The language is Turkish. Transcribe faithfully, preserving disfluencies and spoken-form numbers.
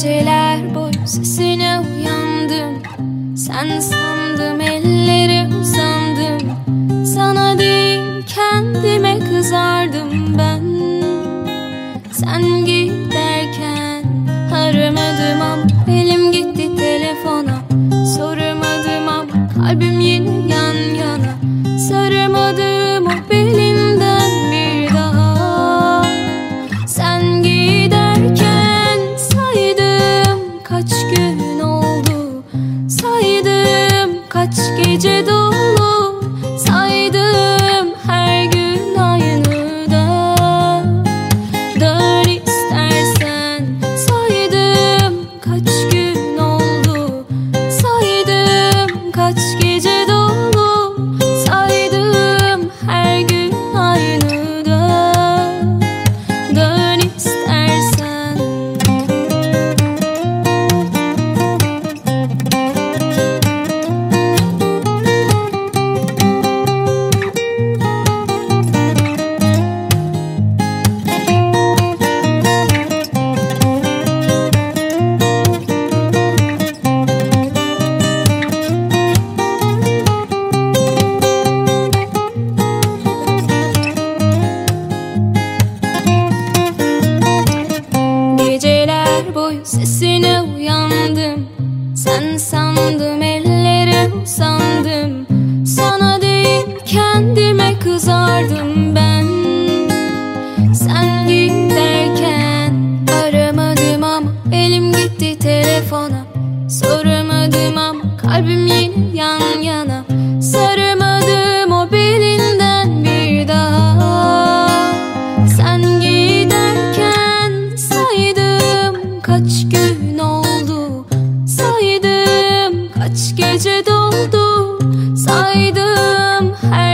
Geceler boyu sesine uyandım. Sen sandım, ellere uzandım. Sana değil kendime kızardım ben. Sen giderken aramadım ama elim gitti telefona. Sormadım ama kalbim yine yan yana. Saramadım o belinden bir daha. Sen giderken saydım kaç gün oldu. Saydım kaç gece dolu. Saydım her gün aynı da. Dön istersen. Saydım kaç gün oldu. Saydım kaç gece dolu. Saydım her gün aynı da. Dön istersen. Geceler boyu sesine uyandım. Sen sandım, ellere uzandım. Sana değil kendime kızardım ben. Sen giderken aramadım ama elim gitti telefona. Sormadım ama kalbim yine yan yana. Saramadım o belinden bir daha. Sen giderken saydım kaç gün oldu. Saydım kaç gece doldu. Saydım her